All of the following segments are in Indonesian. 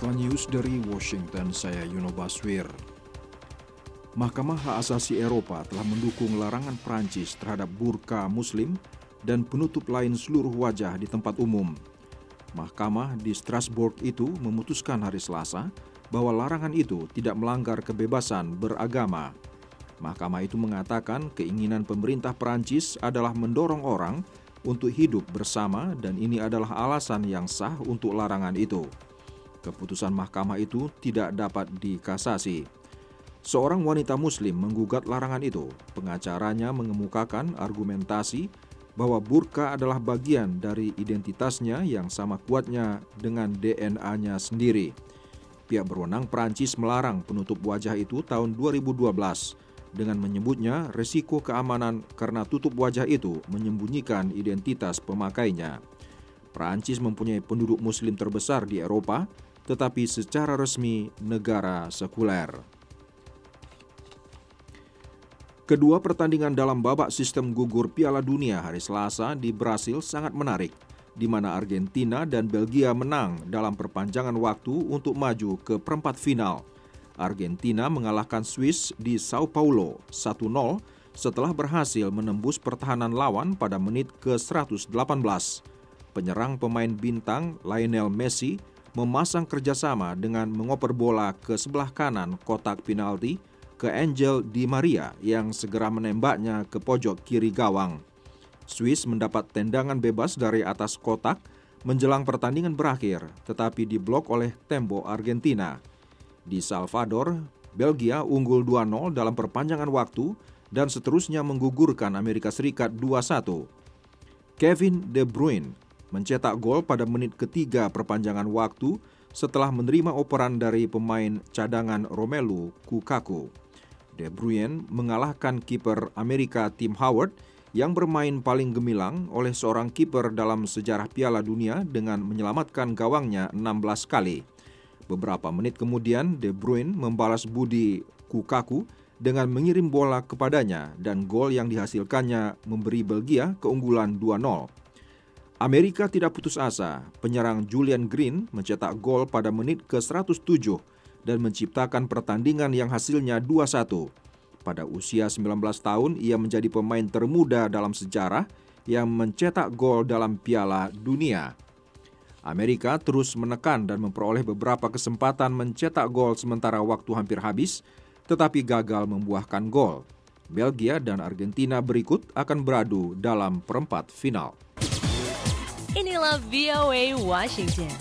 Headline News dari Washington, saya Yuno Baswir. Mahkamah Hak Asasi Eropa telah mendukung larangan Prancis terhadap burka muslim dan penutup lain seluruh wajah di tempat umum. Mahkamah di Strasbourg itu memutuskan hari Selasa bahwa larangan itu tidak melanggar kebebasan beragama. Mahkamah itu mengatakan keinginan pemerintah Prancis adalah mendorong orang untuk hidup bersama dan ini adalah alasan yang sah untuk larangan itu. Keputusan mahkamah itu tidak dapat dikasasi. Seorang wanita muslim menggugat larangan itu. Pengacaranya mengemukakan argumentasi bahwa burka adalah bagian dari identitasnya yang sama kuatnya dengan DNA-nya sendiri. Pihak berwenang Prancis melarang penutup wajah itu tahun 2012 dengan menyebutnya resiko keamanan karena tutup wajah itu menyembunyikan identitas pemakainya. Prancis mempunyai penduduk muslim terbesar di Eropa, tetapi secara resmi negara sekuler. Kedua pertandingan dalam babak sistem gugur Piala Dunia hari Selasa di Brasil sangat menarik, di mana Argentina dan Belgia menang dalam perpanjangan waktu untuk maju ke perempat final. Argentina mengalahkan Swiss di Sao Paulo 1-0 setelah berhasil menembus pertahanan lawan pada menit ke-118. Penyerang pemain bintang Lionel Messi memasang kerjasama dengan mengoper bola ke sebelah kanan kotak penalti ke Angel Di Maria yang segera menembaknya ke pojok kiri gawang. Swiss mendapat tendangan bebas dari atas kotak menjelang pertandingan berakhir, tetapi diblok oleh tembok Argentina. Di Salvador, Belgia unggul 2-0 dalam perpanjangan waktu dan seterusnya menggugurkan Amerika Serikat 2-1. Kevin De Bruyne mencetak gol pada menit ketiga perpanjangan waktu setelah menerima operan dari pemain cadangan Romelu Lukaku. De Bruyne mengalahkan kiper Amerika Tim Howard yang bermain paling gemilang oleh seorang kiper dalam sejarah Piala Dunia dengan menyelamatkan gawangnya 16 kali. Beberapa menit kemudian De Bruyne membalas budi Lukaku dengan mengirim bola kepadanya dan gol yang dihasilkannya memberi Belgia keunggulan 2-0. Amerika tidak putus asa. Penyerang Julian Green mencetak gol pada menit ke-107 dan menciptakan pertandingan yang hasilnya 2-1. Pada usia 19 tahun, ia menjadi pemain termuda dalam sejarah yang mencetak gol dalam Piala Dunia. Amerika terus menekan dan memperoleh beberapa kesempatan mencetak gol sementara waktu hampir habis, tetapi gagal membuahkan gol. Belgia dan Argentina berikut akan beradu dalam perempat final. Inilah VOA Washington.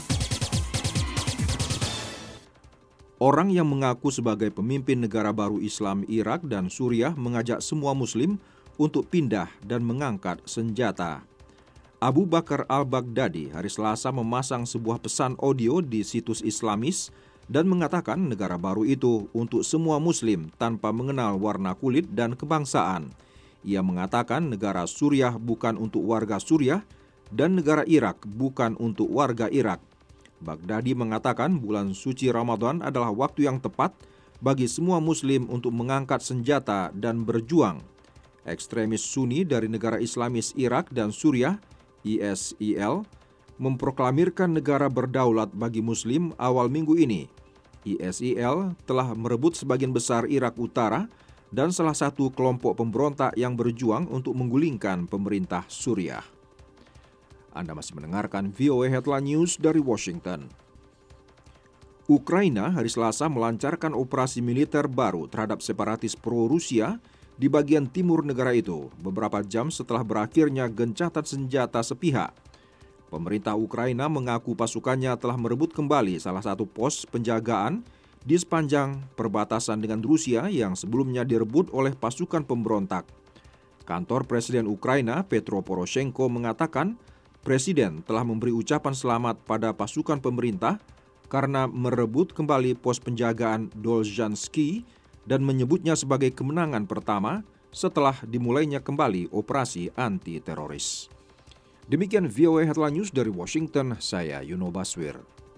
Orang yang mengaku sebagai pemimpin negara baru Islam Irak dan Suriah mengajak semua Muslim untuk pindah dan mengangkat senjata. Abu Bakar al-Baghdadi hari Selasa memasang sebuah pesan audio di situs Islamis dan mengatakan negara baru itu untuk semua Muslim tanpa mengenal warna kulit dan kebangsaan. Ia mengatakan negara Suriah bukan untuk warga Suriah dan negara Irak bukan untuk warga Irak. Baghdadi mengatakan bulan suci Ramadan adalah waktu yang tepat bagi semua Muslim untuk mengangkat senjata dan berjuang. Ekstremis Sunni dari negara Islamis Irak dan Suriah, ISIL, memproklamirkan negara berdaulat bagi Muslim awal minggu ini. ISIL telah merebut sebagian besar Irak Utara dan salah satu kelompok pemberontak yang berjuang untuk menggulingkan pemerintah Suriah. Anda masih mendengarkan VOA Headline News dari Washington. Ukraina hari Selasa melancarkan operasi militer baru terhadap separatis pro-Rusia di bagian timur negara itu, beberapa jam setelah berakhirnya gencatan senjata sepihak. Pemerintah Ukraina mengaku pasukannya telah merebut kembali salah satu pos penjagaan di sepanjang perbatasan dengan Rusia yang sebelumnya direbut oleh pasukan pemberontak. Kantor Presiden Ukraina, Petro Poroshenko, mengatakan Presiden telah memberi ucapan selamat pada pasukan pemerintah karena merebut kembali pos penjagaan Dolzhansky dan menyebutnya sebagai kemenangan pertama setelah dimulainya kembali operasi anti-teroris. Demikian VOA Headline News dari Washington, saya Yuno Baswir.